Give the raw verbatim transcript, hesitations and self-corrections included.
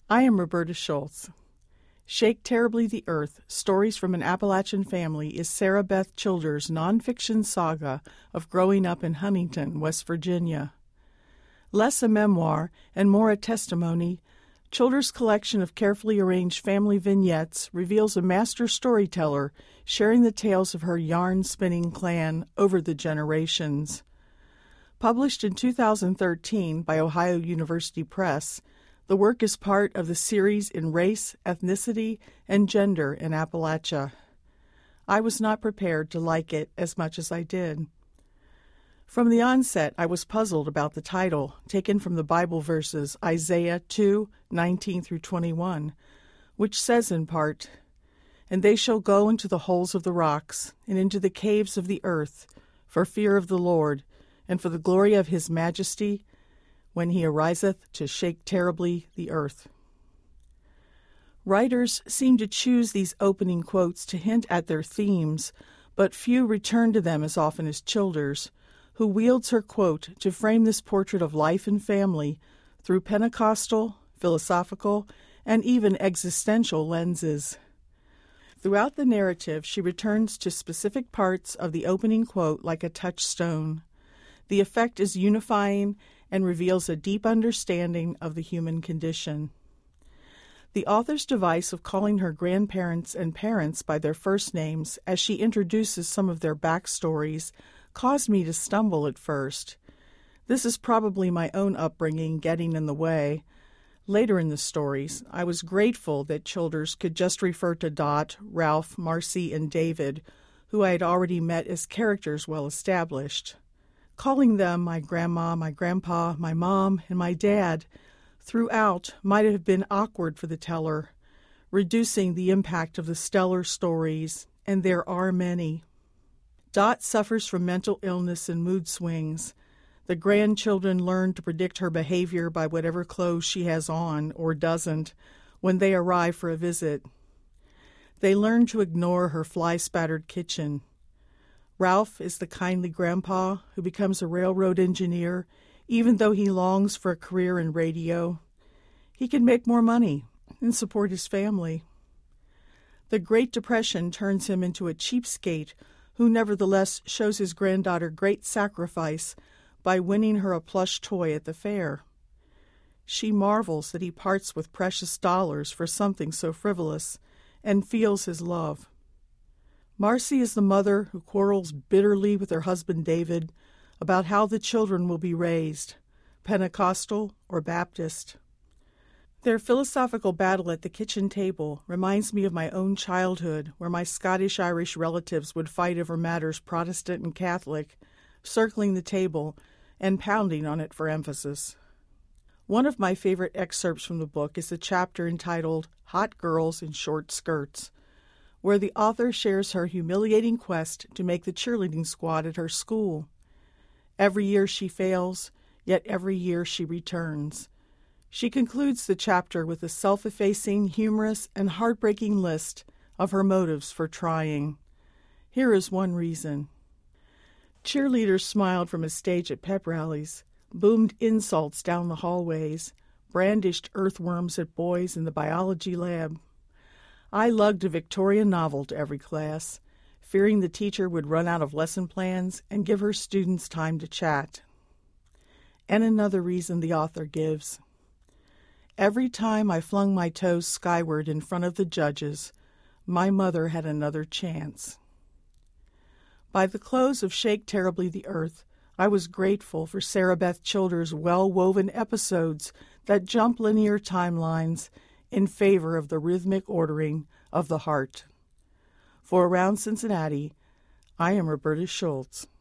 I am Roberta Schultz. Shake Terribly the Earth, Stories from an Appalachian Family is Sarah Beth Childers' nonfiction saga of growing up in Huntington, West Virginia. Less a memoir and more a testimony, Childers' collection of carefully arranged family vignettes reveals a master storyteller sharing the tales of her yarn-spinning clan over the generations. Published in two thousand thirteen by Ohio University Press, the work is part of the series in Race, Ethnicity, and Gender in Appalachia. I was not prepared to like it as much as I did. From the onset, I was puzzled about the title, taken from the Bible verses Isaiah two, nineteen through twenty-one, which says in part, "And they shall go into the holes of the rocks, and into the caves of the earth, for fear of the Lord, and for the glory of his majesty, when he ariseth to shake terribly the earth." Writers seem to choose these opening quotes to hint at their themes, but few return to them as often as Childers, who wields her quote to frame this portrait of life and family through Pentecostal, philosophical, and even existential lenses. Throughout the narrative, she returns to specific parts of the opening quote like a touchstone. The effect is unifying and reveals a deep understanding of the human condition. The author's device of calling her grandparents and parents by their first names as she introduces some of their backstories caused me to stumble at first. This is probably my own upbringing getting in the way. Later in the stories, I was grateful that Childers could just refer to Dot, Ralph, Marcy, and David, who I had already met as characters well established. Calling them my grandma, my grandpa, my mom, and my dad throughout might have been awkward for the teller, reducing the impact of the stellar stories, and there are many. Dot suffers from mental illness and mood swings. The grandchildren learn to predict her behavior by whatever clothes she has on, or doesn't, when they arrive for a visit. They learn to ignore her fly-spattered kitchen. Ralph is the kindly grandpa who becomes a railroad engineer, even though he longs for a career in radio. He can make more money and support his family. The Great Depression turns him into a cheapskate who nevertheless shows his granddaughter great sacrifice by winning her a plush toy at the fair. She marvels that he parts with precious dollars for something so frivolous and feels his love. Marcy is the mother who quarrels bitterly with her husband David about how the children will be raised, Pentecostal or Baptist. Their philosophical battle at the kitchen table reminds me of my own childhood, where my Scottish-Irish relatives would fight over matters Protestant and Catholic, circling the table and pounding on it for emphasis. One of my favorite excerpts from the book is the chapter entitled Hot Girls in Short Skirts, where the author shares her humiliating quest to make the cheerleading squad at her school. Every year she fails, yet every year she returns. She concludes the chapter with a self-effacing, humorous, and heartbreaking list of her motives for trying. Here is one reason. Cheerleaders smiled from a stage at pep rallies, boomed insults down the hallways, brandished earthworms at boys in the biology lab. I lugged a Victorian novel to every class, fearing the teacher would run out of lesson plans and give her students time to chat. And another reason the author gives. Every time I flung my toes skyward in front of the judges, my mother had another chance. By the close of Shake Terribly the Earth, I was grateful for Sarah Beth Childers' well-woven episodes that jump linear timelines in favor of the rhythmic ordering of the heart. For Around Cincinnati, I am Roberta Schultz.